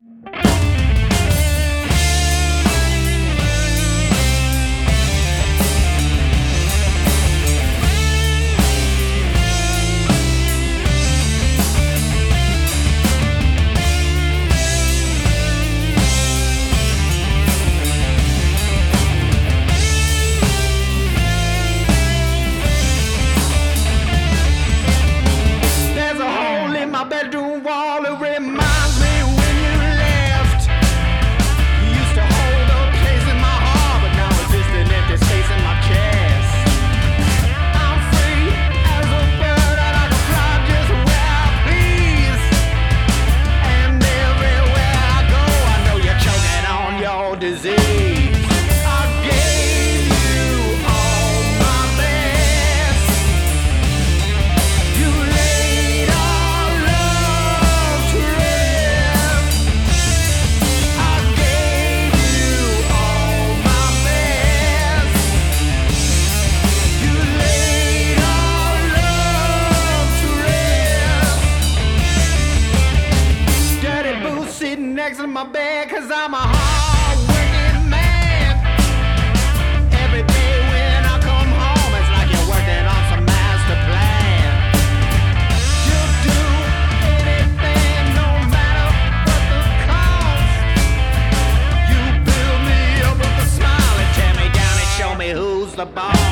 Bedroom wall, it reminds me when you left. You used to hold a place in my heart, but now it's just an empty space in my chest. I'm free as a bird, and I can fly just where I please. And everywhere I go, I know you're choking on your disease. I gave you all my best. You laid our love to rest. I gave you all my best. You laid our love to rest. Dirty boots sitting next to my bed, 'cause I'm a hard-working man. Every day when I come home, it's like you're working on some master plan. You'll do anything, no matter what the cost. You build me up with a smile and tear me down and show me who's the boss.